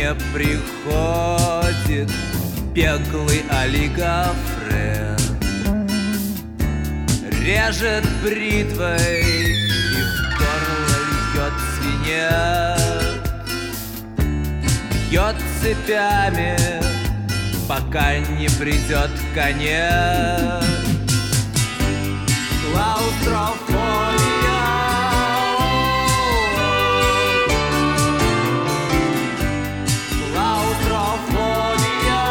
не приходит беглый олигофрен, режет бритвой и в горло льет свинец, бьет цепями, пока не придет конец. Клаустрофобия, клаустрофобия.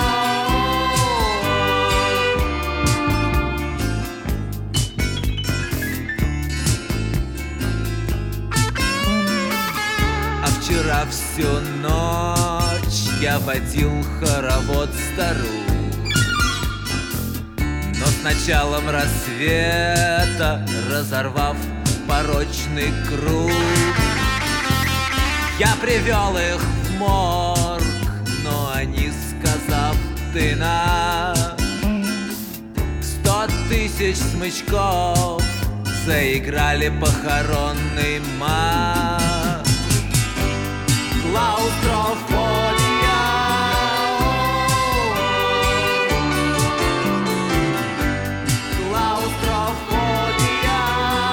А вчера всю ночь я водил хоровод старух, но с началом рассвета, разорвав порочный круг, я привел их в морг, но они, сказав «ты наш», 100 000 смычков заиграли похоронный марш. Клаустрофобия, клаустрофобия.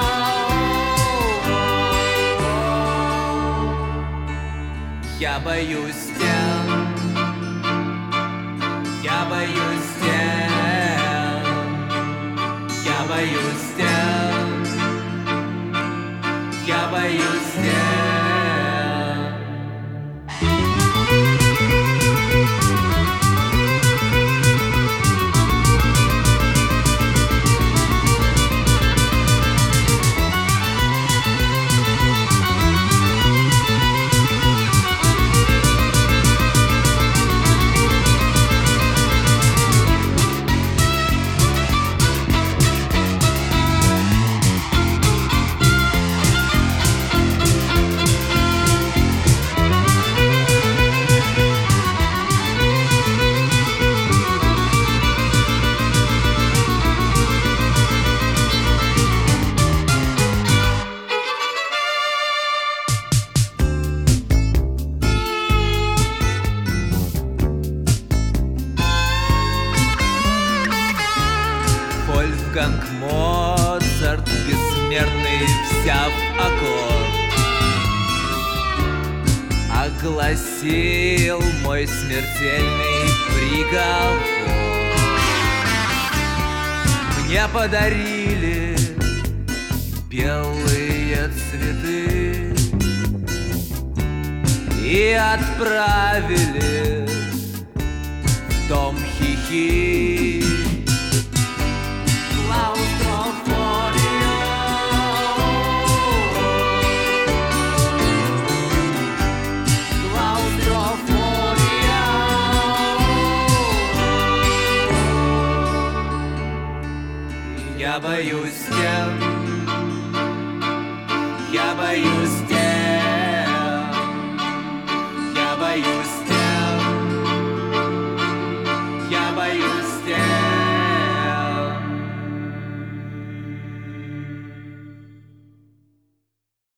Я боюсь стен, я боюсь стен, я боюсь стен, я боюсь стен. Вольфганг Моцарт, бессмертный, взяв аккорд, огласил мой смертельный приговор. Мне подарили белые цветы и отправили в дом хихи. Я боюсь стен, я боюсь стен, я боюсь стен, я боюсь.